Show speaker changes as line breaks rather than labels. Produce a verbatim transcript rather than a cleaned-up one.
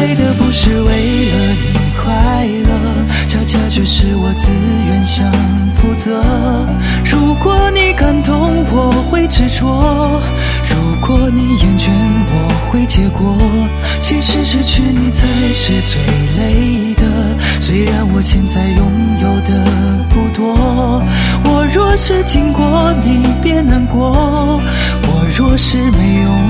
为的不是为了你快乐，恰恰却是我自愿想负责。如果你感动我会执着，如果你厌倦我会结果。其实失去你才是最累的，虽然我现在拥有的不多。我若是经过你别难过，我若是没有